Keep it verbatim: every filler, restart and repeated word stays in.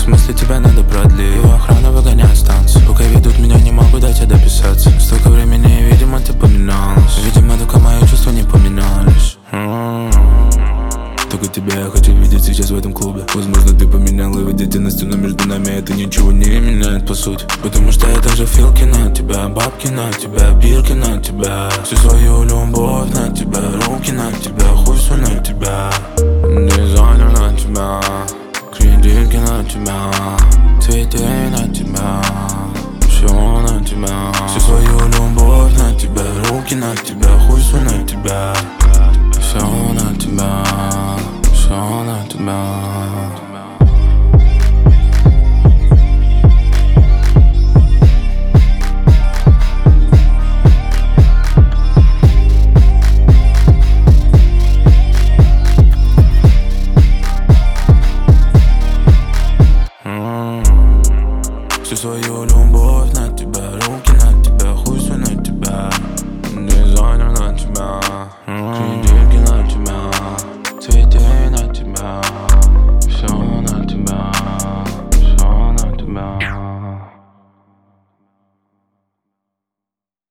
смысле тебя надо продлить? Его охрана выгоняет станцию. Пока ведут меня, не могу до тебя дописаться. Столько времени, видимо, ты поменялась. Видимо, только мои чувства не поменялись. Только тебя я хочу видеть сейчас в этом клубе. Возможно, ты поменяла видительность, но между нами это ничего не меняет по сути. Потому что я также филки на тебя, бабки на тебя, бирки на тебя, всю свою любовь на тебя, руки на тебя, хуй свой на тебя, дизайнер на тебя, кредитки на тебя, цветы на тебя, все на тебя, всю свою любовь на тебя, руки на тебя, хуй свой на тебя, все на тебя, все на тебя.